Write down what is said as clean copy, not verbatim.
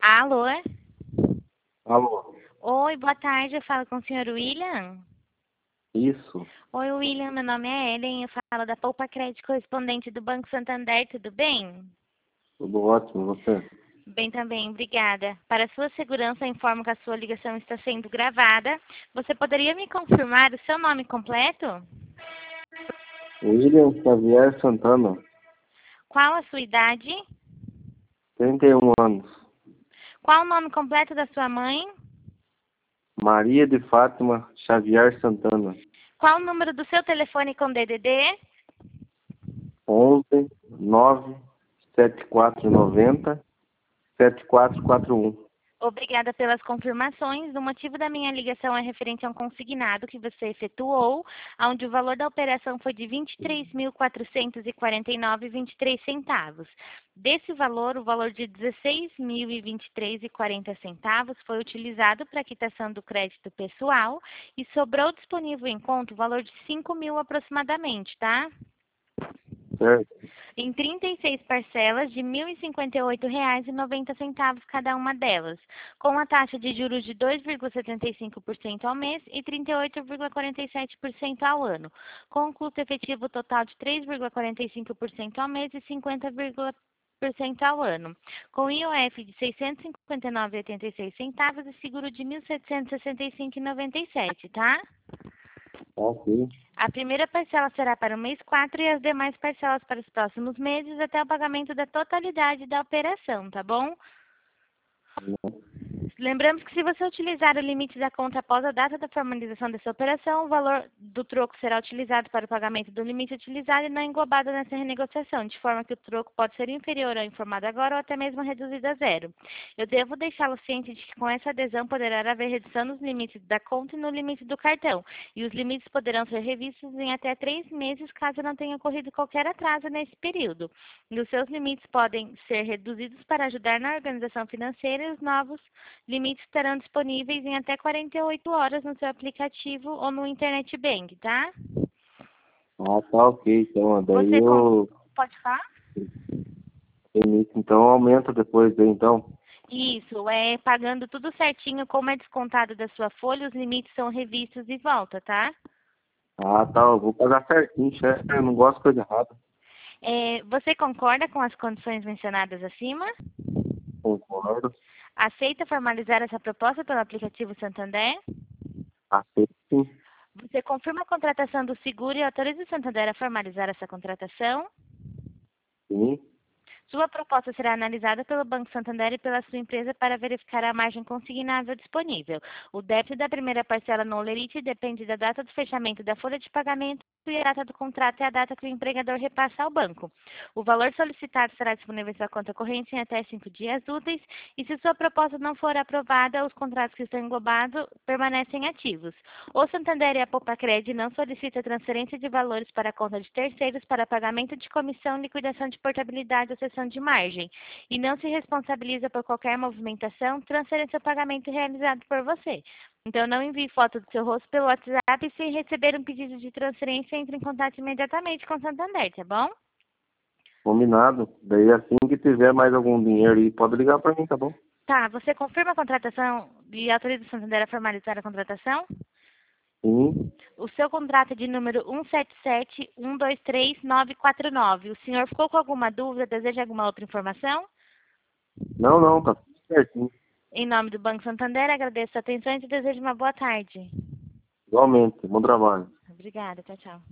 Alô? Alô, Oi, boa tarde. Eu falo com o senhor William. isso, Oi, William. Meu nome é Ellen. Eu falo da Poupa Crédito correspondente do Banco Santander. Tudo bem? tudo ótimo, você? Bem também, obrigada. Para sua segurança, informo que a sua ligação está sendo gravada. Você poderia me confirmar o seu nome completo? William Xavier Santana, Qual a sua idade? 31 anos. Qual o nome completo da sua mãe? Maria de Fátima Xavier Santana, Qual o número do seu telefone com DDD? 11 9 7490 7441. Obrigada pelas confirmações. O motivo da minha ligação é referente a um consignado que você efetuou, onde o valor da operação foi de R$ 23.449,23. Desse valor, o valor de R$ 16.023,40 foi utilizado para a quitação do crédito pessoal e sobrou disponível em conta o valor de R$ 5.000 aproximadamente, tá? Certo? Em 36 parcelas de R$ 1.058,90 cada uma delas, com a taxa de juros de 2,75% ao mês e 38,47% ao ano, com um custo efetivo total de 3,45% ao mês e 50% ao ano, com IOF de R$ 659,86 e seguro de R$ 1.765,97, tá? Ok, A primeira parcela será para o mês 4 e as demais parcelas para os próximos meses até o pagamento da totalidade da operação, tá bom? Lembramos que se você utilizar o limite da conta após a data da formalização dessa operação, o valor do troco será utilizado para o pagamento do limite utilizado e não englobado nessa renegociação, de forma que o troco pode ser inferior ao informado agora ou até mesmo reduzido a zero. Eu devo deixá-lo ciente de que com essa adesão poderá haver redução nos limites da conta e no limite do cartão, e os limites poderão ser revistos em até 3 meses caso não tenha ocorrido qualquer atraso nesse período. E os seus limites podem ser reduzidos para ajudar na organização financeira e os novos limites estarão disponíveis em até 48 horas no seu aplicativo ou no Internet Bank, tá? tá ok, então, daí Você o pode falar? limite, então, aumenta depois, daí, então. Isso, é pagando tudo certinho, como é descontado da sua folha, os limites são revistos e volta, tá? Tá, eu vou pagar certinho, chefe, eu não gosto de coisa errada. Você concorda com as condições mencionadas acima? Concordo, Aceita formalizar essa proposta pelo aplicativo Santander? aceito sim, Você confirma a contratação do seguro e autoriza o Santander a formalizar essa contratação? sim, Sua proposta será analisada pelo Banco Santander e pela sua empresa para verificar a margem consignável disponível. O débito da primeira parcela no Olerite depende da data do fechamento da folha de pagamento e a data do contrato é a data que o empregador repassa ao banco. O valor solicitado será disponível em sua conta corrente em até 5 dias úteis e se sua proposta não for aprovada, os contratos que estão englobados permanecem ativos. O Santander e a Popacred não solicitam transferência de valores para a conta de terceiros para pagamento de comissão, liquidação de portabilidade ou cessão de margem e não se responsabiliza por qualquer movimentação, transferência ou pagamento realizado por você. Então, não envie foto do seu rosto pelo WhatsApp e se receber um pedido de transferência, entre em contato imediatamente com o Santander, tá bom? combinado. Daí, assim que tiver mais algum dinheiro aí, pode ligar pra mim, tá bom? Tá, você confirma a contratação e autoriza o Santander a formalizar a contratação? Sim, O seu contrato é de número 177123949. O senhor ficou com alguma dúvida? Deseja alguma outra informação? não, tá tudo certinho. Em nome do Banco Santander, agradeço a atenção e te desejo uma boa tarde. Igualmente, bom trabalho. Obrigada, tchau, tchau.